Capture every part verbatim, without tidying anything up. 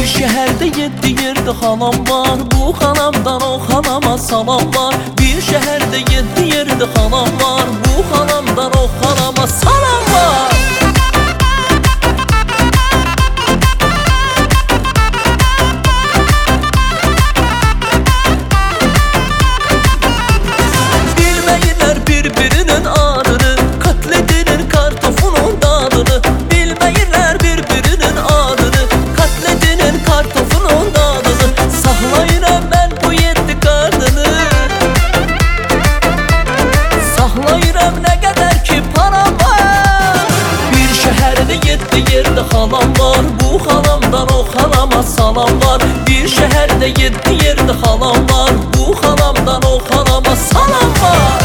şehirde yedi yerde halam var. Bu halamdan o halama salam var. Bir şehirde yedi yerde halam var. Bu halamdan o halama salam var. Bilmeyirler birbirinin ağrını, katledinin kartofunun dağını. Bilmeyirler birbirinin ağrını, katledinin kartofunun dağını. Sahlayıram ben bu yedi karnını, sahlayıram ne kadar ki param var. Bir şehirde yedi yerde halam var. Bu halamdan o halama salam var. Bir şehirde yedi yerde halam var. Bu halamdan o halama salam var.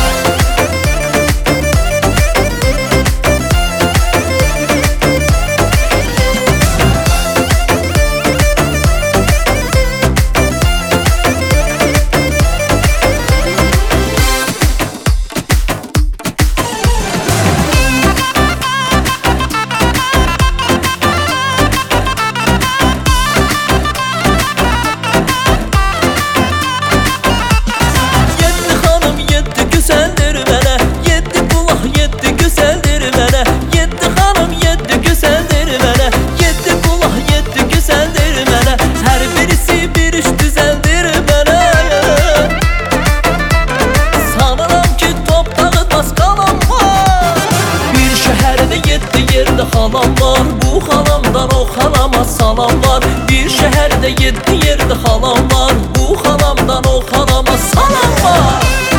Halam var, bu halamdan o halama salam var. Bir şehirde yedi yerde halam var. Bu halamdan o halama salam var.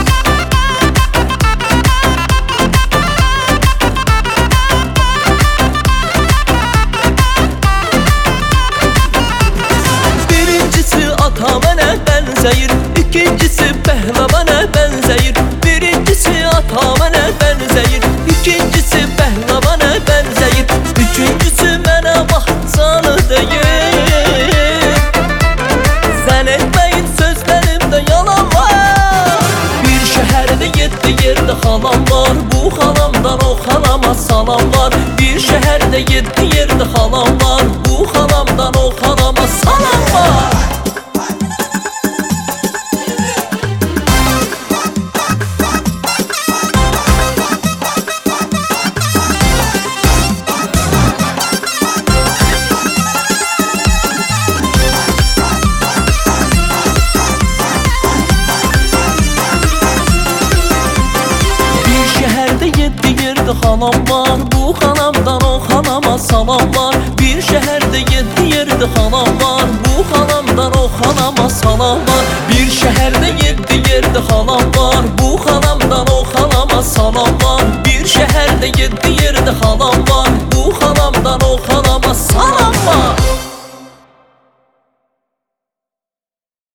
Birincisi atamana benzeyir, ikincisi pehlavana benzeyir. Birincisi atamana benzeyir, ikincisi pehlavana benzeyir. Üçüncüsü mənə baxsanı deyir. Sən etməyin sözlərimdə yalan var. Bir şəhərdə yedi yerde halam var. Bu halamdan o halama salam var. Bir şəhərdə yedi yerde halam var. Bu halamdan o halama salam var. Halam var, bu halamdan o halama salam var. Bir şehirde yedi yerde halam var. Bu halamdan o halama salam var. Bir şehirde yedi yerde halam var. Bu halamdan o halama salam var. Bir şehirde yedi yerde halam var. Bu halamdan o halama salam var.